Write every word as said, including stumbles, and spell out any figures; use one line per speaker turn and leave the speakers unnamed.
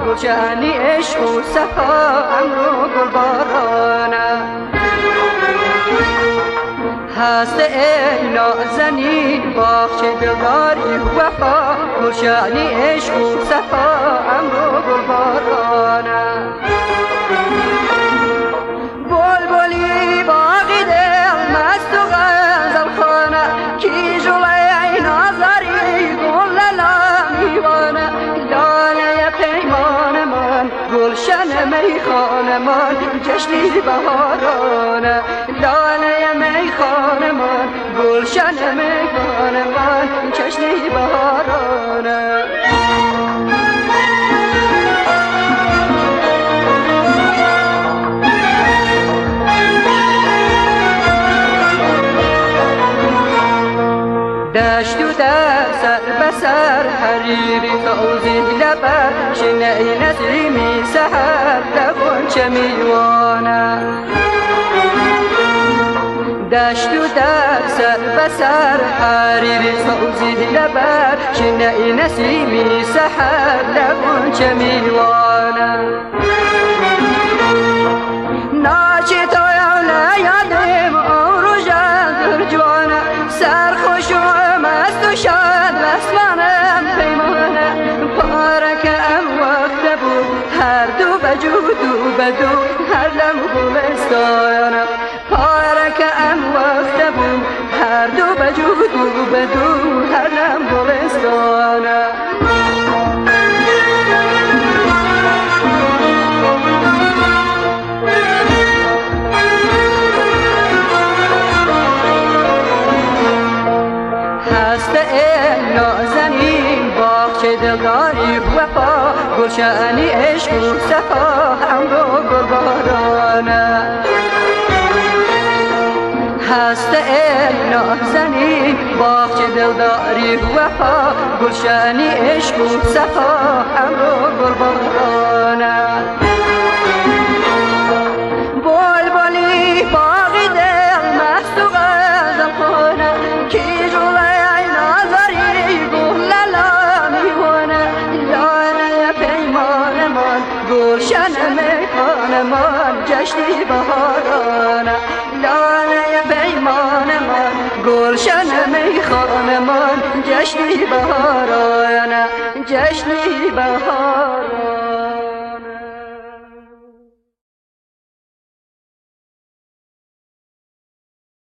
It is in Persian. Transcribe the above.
گلشنی عشق و صفا امرو گل بارانه هست ای نازنین باغچه دلداری وفا گلشنی عشق و صفا امرو گل بارانه بلبلی باغی دل مست و غزل خانه کی جلوی نازاری گل لامیوانه لاله پیمان من گلشن میخانه من جشنی بهارانه لاله میخانه من گلشن میخانه من جشنی بهارانه دشت و در سر بسر حریری فوزی لبر شنعی نسیمی سحر لغنچه میوانه دشت و در سر بسر حریری فوزی لبر شنعی نسیمی سحر لغنچه میوانه ناچه تایانه یادم امرو جندر جوانه سرخوش و مست و شاد وصلانم پیمانه پارکم وقت بود هر دو بجود و بدو هر لم گلستانه پارکم وقت بود هر دو بجود و بدو هر لم گلستانه نازنین باغچه دلداری وفا گلشنی عشق و صفا امرو گل بارانه هست ای نازنین باغچه دلداری وفا گلشنی عشق و صفا امرو گل بارانه بلبلی باغی دل مست و غزل خانه کی جلوی گلشن میخانه من جشنی بهارانه لاله پیمان من گلشن میخانه من جشنی بهارانه جشنی بهارانه